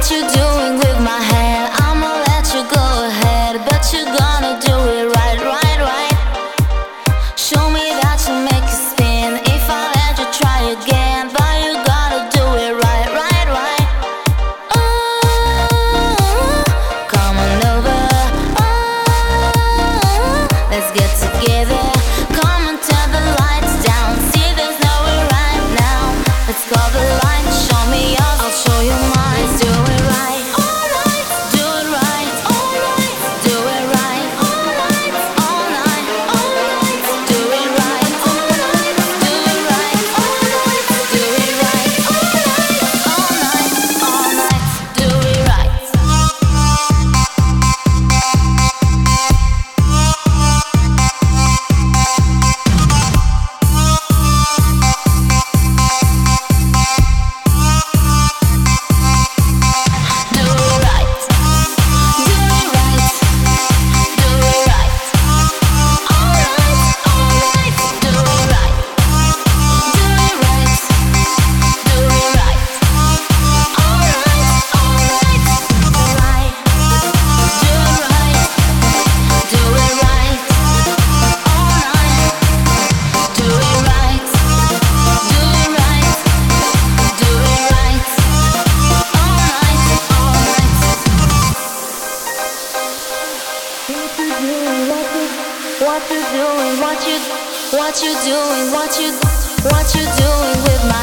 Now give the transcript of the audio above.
what you doing with my hair? I'ma let you go ahead, but you gonna do it right, right, right. Show me that you make it spin. If I let you try again, but you gotta do it right, right, right. Oh, come on over. Oh, let's get together. Come and turn the lights down. See, there's nowhere right now. Let's call the line. Show me yours, I'll show you mine. Let's do it right. All right, do it right. All right, do it right. All right, all night, all night. Do it right. All right, do it right. All right, do it right. All right, all night, do it right. What you doing with my